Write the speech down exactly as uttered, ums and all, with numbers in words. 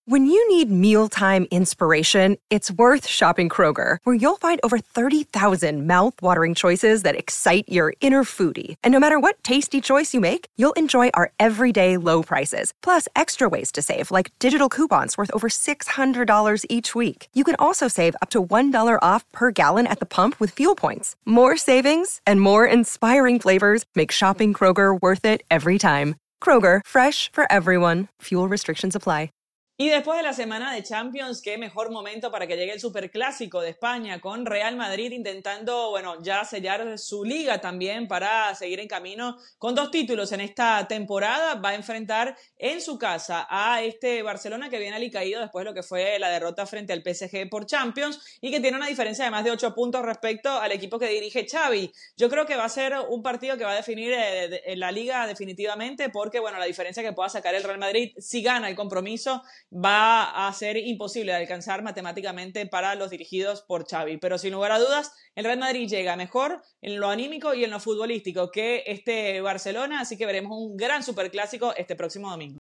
When you need mealtime inspiration, it's worth shopping Kroger, where you'll find over thirty thousand mouth-watering choices that excite your inner foodie. And no matter what tasty choice you make, you'll enjoy our everyday low prices, plus extra ways to save, like digital coupons worth over six hundred dollars each week. You can also save up to one dollar off per gallon at the pump with fuel points. More savings and more inspiring flavors make shopping Kroger worth it every time. Kroger, fresh for everyone. Fuel restrictions apply. Y después de la semana de Champions, qué mejor momento para que llegue el Superclásico de España con Real Madrid intentando, bueno, ya sellar su liga también para seguir en camino con dos títulos en esta temporada. Va a enfrentar en su casa a este Barcelona que viene alicaído después de lo que fue la derrota frente al P S G por Champions y que tiene una diferencia de más de ocho puntos respecto al equipo que dirige Xavi. Yo creo que va a ser un partido que va a definir eh, la liga definitivamente porque, bueno, la diferencia que pueda sacar el Real Madrid si gana el compromiso va a ser imposible de alcanzar matemáticamente para los dirigidos por Xavi. Pero sin lugar a dudas, el Real Madrid llega mejor en lo anímico y en lo futbolístico que este Barcelona, así que veremos un gran superclásico este próximo domingo.